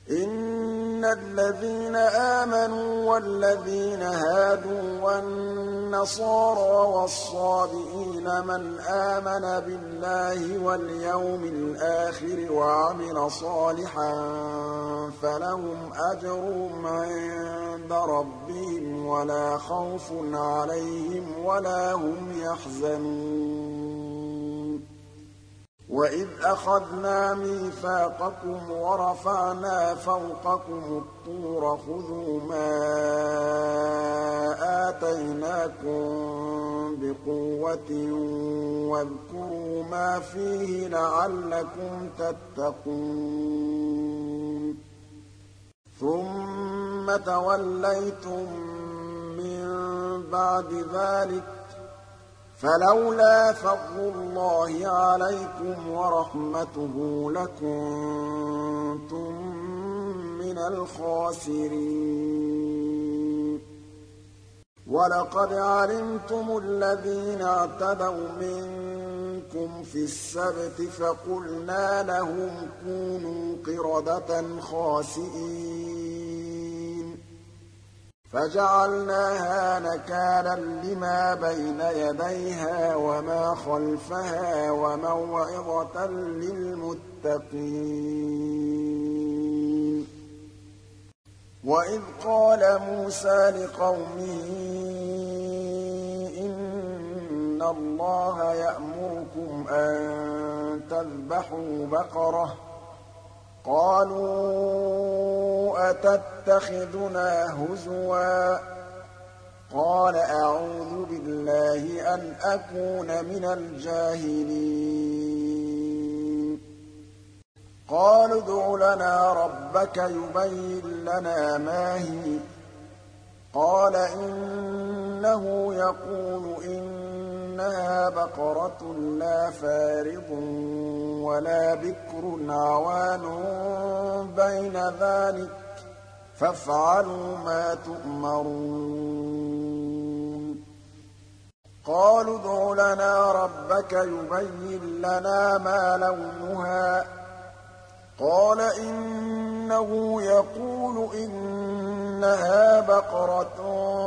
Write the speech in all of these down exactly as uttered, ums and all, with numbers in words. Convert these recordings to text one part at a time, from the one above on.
إِنَّ الَّذِينَ آمَنُوا وَالَّذِينَ هَادُوا وَالنَّصَارَىٰ وَالصَّابِئِينَ مَنْ آمَنَ بِاللَّهِ وَالْيَوْمِ الْآخِرِ وَعَمِلَ صَالِحًا فَلَهُمْ أَجْرُهُمْ عِندَ رَبِّهِمْ وَلَا خَوْفٌ عَلَيْهِمْ وَلَا هُمْ يَحْزَنُونَ وَإِذْ أَخَذْنَا مِيثَاقَكُمْ وَرَفَعْنَا فَوْقَكُمُ الطُّورَ خُذُوا مَا آتَيْنَاكُم بِقُوَّةٍ وَاذْكُرُوا مَا فِيهِ لَعَلَّكُمْ تَتَّقُونَ ثُمَّ تَوَلَّيْتُم مِّن بَعْدِ ذَٰلِكَ فَلَوْلَا فَضْلُ اللَّهِ عَلَيْكُمْ وَرَحْمَتُهُ لَكُنتُم مِّنَ الْخَاسِرِينَ وَلَقَدْ عَلِمْتُمُ الَّذِينَ اعْتَدَوْا مِنكُمْ فِي السَّبْتِ فَقُلْنَا لَهُمْ كُونُوا قِرَدَةً خَاسِئِينَ فَجَعَلْنَاهَا نَكَالًا لِّمَا بَيْنَ يَدَيْهَا وَمَا خَلْفَهَا وَمَوْعِظَةً لِّلْمُتَّقِينَ وَإِذْ قَالَ مُوسَىٰ لِقَوْمِهِ إِنَّ اللَّهَ يَأْمُرُكُمْ أَن تَذْبَحُوا بَقَرَةً قَالُوا أَتَتَّخِذُنَا هُزُوًا قَالَ أَعُوذُ بِاللَّهِ أَنْ أَكُونَ مِنَ الْجَاهِلِينَ قَالُوا ادْعُ لَنَا رَبَّكَ يُبَيِّن لَّنَا مَا هِيَ قَالَ إِنَّهُ يَقُولُ إِنَّهَا بَقَرَةٌ لَّا فَارِضٌ وَلَا بِكْرٌ عَوَانٌ بَيْنَ ذَٰلِكَ فَافْعَلُوا مَا تُؤْمَرُونَ قَالُوا ادْعُ لَنَا رَبَّكَ يُبَيِّن لَّنَا مَا لَوْنُهَا قَالَ إِنَّهُ يَقُولُ إِنَّهَا بَقَرَةٌ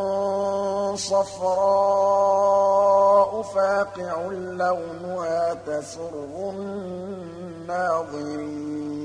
صَفْرَاءُ فَاقِعٌ لَّوْنُهَا تَسُرُّ النَّاظِرِينَ